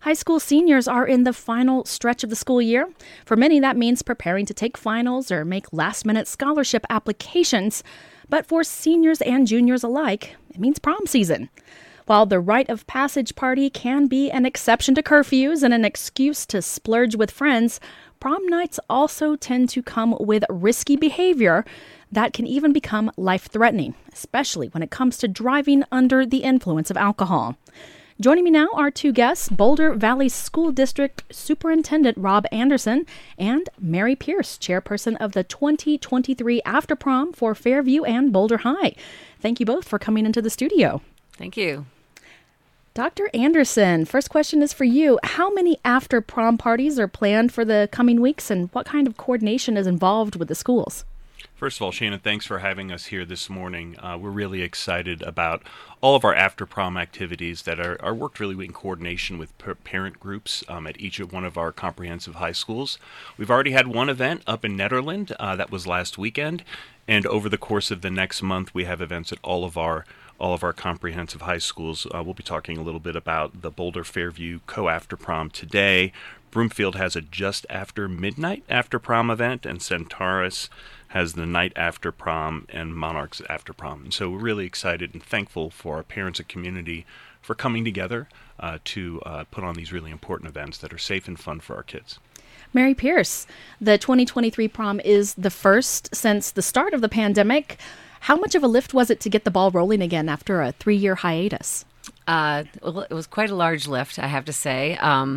high school seniors are in the final stretch of the school year. For many, that means preparing to take finals or make last-minute scholarship applications. But for seniors and juniors alike, it means prom season. While the rite of passage party can be an exception to curfews and an excuse to splurge with friends, prom nights also tend to come with risky behavior that can even become life-threatening, especially when it comes to driving under the influence of alcohol. Joining me now are two guests, Boulder Valley School District Superintendent Rob Anderson and Mary Pierce, chairperson of the 2023 After Prom for Fairview and Boulder High. Thank you both for coming into the studio. Thank you. Dr. Anderson, first question is for you. How many after prom parties are planned for the coming weeks, and what kind of coordination is involved with the schools? First of all, Shannon, thanks for having us here this morning. We're really excited about all of our after-prom activities that are worked really in coordination with parent groups at each of one of our comprehensive high schools. We've already had one event up in Nederland. That was last weekend. And over the course of the next month, we have events at all of our comprehensive high schools. We'll be talking a little bit about the Boulder Fairview Co-After Prom today. Broomfield has a just after midnight after prom event, and Centaurus has the night after prom and Monarchs after prom. And so we're really excited and thankful for our parents and community for coming together to put on these really important events that are safe and fun for our kids. Mary Pierce, the 2023 prom is the first since the start of the pandemic. How much of a lift was it to get the ball rolling again after a 3-year hiatus? Well, it was quite a large lift, I have to say.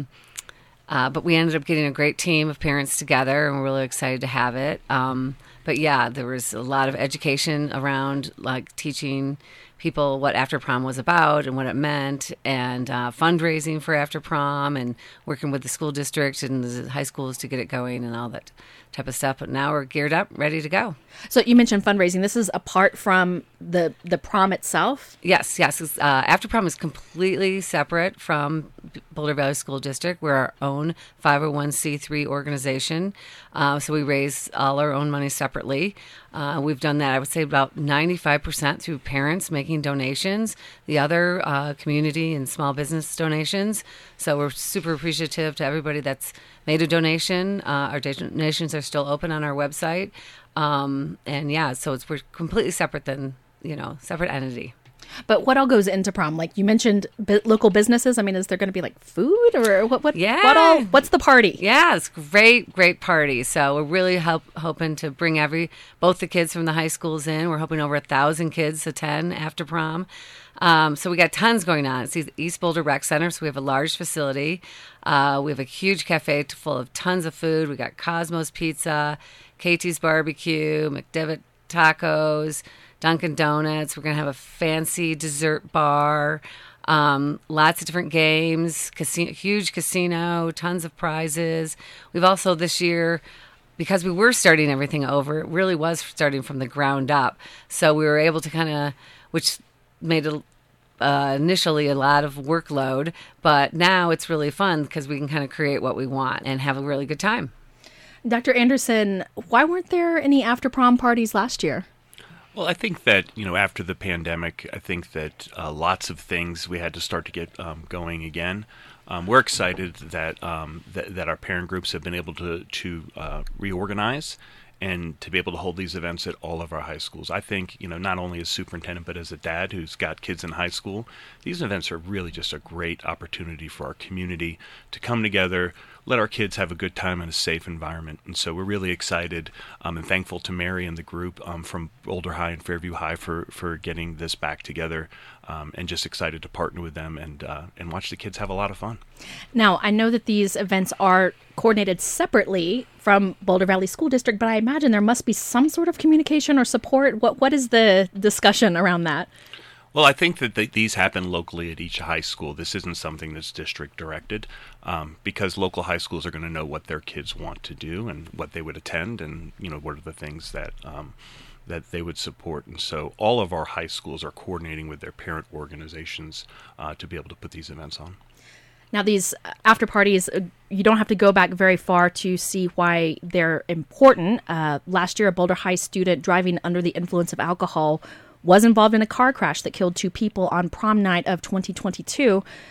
But we ended up getting a great team of parents together, and we're really excited to have it. But yeah, there was a lot of education around like teaching people what after prom was about and what it meant, and fundraising for after prom, and working with the school district and the high schools to get it going and all that type of stuff. But now we're geared up, ready to go. So you mentioned fundraising. This is apart from the prom itself? Yes. After prom is completely separate from Boulder Valley School District. We're our own 501c3 organization. So we raise all our own money separately. We've done that, I would say, about 95% through parents making donations, the other community and small business donations. So we're super appreciative to everybody that's made a donation. Our donations are still open on our website. And yeah, so we're completely separate than, separate entity. But what all goes into prom? Like you mentioned local businesses. I mean, is there going to be like food or what? Yeah. What's the party? Yeah, it's great party. So we're really hoping to bring both the kids from the high schools in. We're hoping over 1,000 kids attend after prom. So we got tons going on. It's the East Boulder Rec Center, so we have a large facility. We have a huge cafe full of tons of food. We got Cosmos Pizza, Katie's Barbecue, McDevitt Tacos, Dunkin' Donuts. We're going to have a fancy dessert bar, lots of different games, huge casino, tons of prizes. We've also this year, because we were starting everything over, it really was starting from the ground up. So we were able to which made initially a lot of workload, but now it's really fun because we can kind of create what we want and have a really good time. Dr. Anderson, why weren't there any after prom parties last year? Well, I think that, after the pandemic, I think that lots of things we had to start to get going again. We're excited that that our parent groups have been able to reorganize and to be able to hold these events at all of our high schools. I think, not only as superintendent, but as a dad who's got kids in high school, these events are really just a great opportunity for our community to come together, let our kids have a good time in a safe environment. And so we're really excited and thankful to Mary and the group from Boulder High and Fairview High for getting this back together, and just excited to partner with them and watch the kids have a lot of fun. Now, I know that these events are coordinated separately from Boulder Valley School District, but I imagine there must be some sort of communication or support. What is the discussion around that? Well, I think that these happen locally at each high school. This isn't something that's district directed, because local high schools are going to know what their kids want to do and what they would attend, and what are the things that that they would support. And so all of our high schools are coordinating with their parent organizations to be able to put these events on. Now, these after parties, you don't have to go back very far to see why they're important. Last year, a Boulder High student driving under the influence of alcohol was involved in a car crash that killed 2 people on prom night of 2022.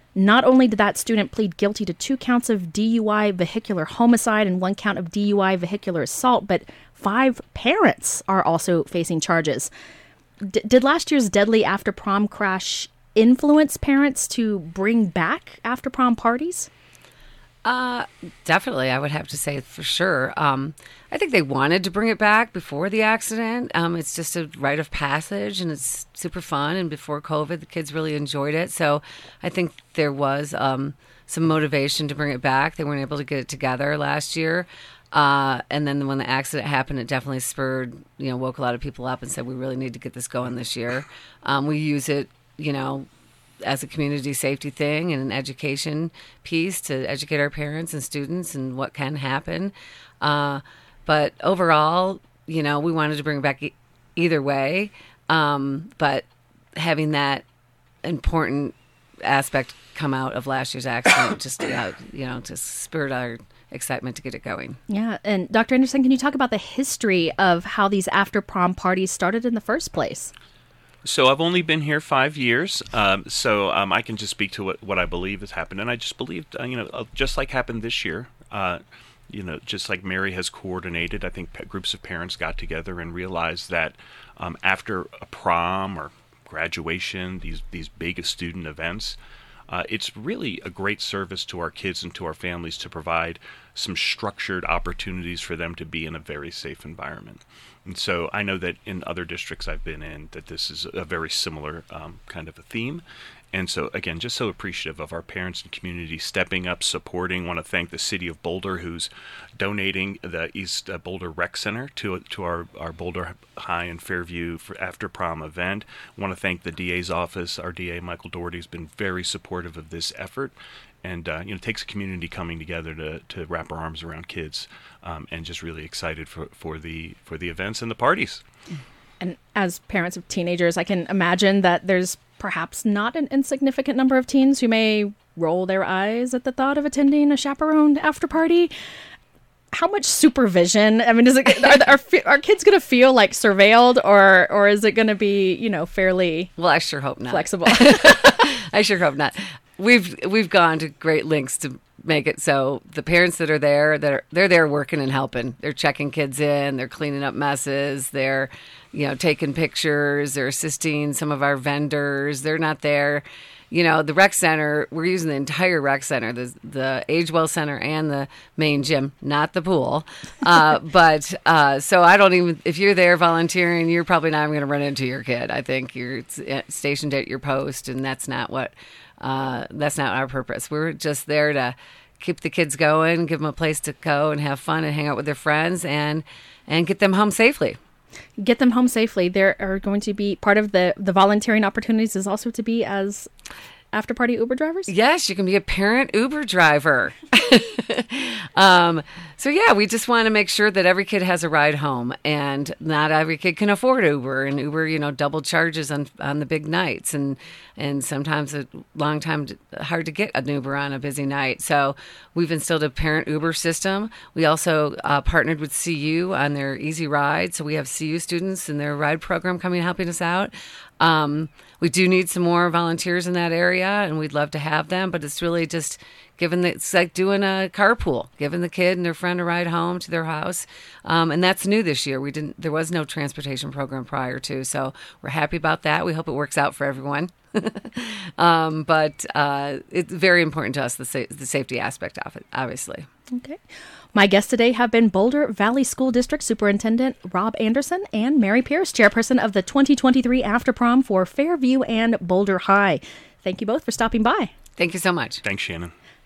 Not only did that student plead guilty to 2 counts of DUI vehicular homicide and 1 count of DUI vehicular assault, but 5 parents are also facing charges. Did last year's deadly after-prom crash influence parents to bring back after-prom parties? Definitely, I would have to say for sure. I think they wanted to bring it back before the accident. It's just a rite of passage, and it's super fun. And before COVID, the kids really enjoyed it. So I think there was some motivation to bring it back. They weren't able to get it together last year. And then when the accident happened, it definitely spurred, woke a lot of people up and said, we really need to get this going this year. We use it, as a community safety thing and an education piece to educate our parents and students and what can happen. But overall, we wanted to bring it back either way. But having that important aspect come out of last year's accident just spurred our excitement to get it going. Yeah. And Dr. Anderson, can you talk about the history of how these after-prom parties started in the first place? So I've only been here 5 years, so I can just speak to what I believe has happened. And I just believed, just like happened this year, just like Mary has coordinated, I think groups of parents got together and realized that after a prom or graduation, these big student events, it's really a great service to our kids and to our families to provide some structured opportunities for them to be in a very safe environment. And so I know that in other districts I've been in that this is a very similar kind of a theme. And so, again, just so appreciative of our parents and community stepping up, supporting. Want to thank the City of Boulder, who's donating the East Boulder Rec Center to our Boulder High and Fairview for after prom event. Want to thank the DA's office. Our DA, Michael Doherty, has been very supportive of this effort. And, it takes a community coming together to wrap our arms around kids, and just really excited for the events and the parties. And as parents of teenagers, I can imagine that there's perhaps not an insignificant number of teens who may roll their eyes at the thought of attending a chaperoned after party. How much supervision? I mean, are kids going to feel like surveilled, or is it going to be, fairly? Well, I sure hope not. Flexible. I sure hope not. We've gone to great lengths to make it so the parents that are there, they're there working and helping. They're checking kids in, they're cleaning up messes, they're taking pictures, they're assisting some of our vendors. They're not there. The rec center, we're using the entire rec center, the Agewell Center and the main gym, not the pool. But so I don't even, if you're there volunteering, you're probably not even going to run into your kid. I think you're stationed at your post, and that's not our purpose. We're just there to keep the kids going, give them a place to go and have fun and hang out with their friends and get them home safely. Get them home safely. There are going to be part of the volunteering opportunities is also to be as after party Uber drivers? Yes, you can be a parent Uber driver. So yeah, we just want to make sure that every kid has a ride home, and not every kid can afford Uber, and Uber, double charges on the big nights, and sometimes a long time hard to get an Uber on a busy night. So we've instilled a parent Uber system. We also partnered with CU on their Easy Ride, so we have CU students in their ride program coming helping us out. We do need some more volunteers in that area, and we'd love to have them, but it's really just it's like doing a carpool, giving the kid and their friend a ride home to their house. And that's new this year. There was no transportation program prior to, so we're happy about that. We hope it works out for everyone. But it's very important to us, the safety aspect of it, obviously. Okay. My guests today have been Boulder Valley School District Superintendent Rob Anderson and Mary Pierce, chairperson of the 2023 After Prom for Fairview and Boulder High. Thank you both for stopping by. Thank you so much. Thanks, Shannon.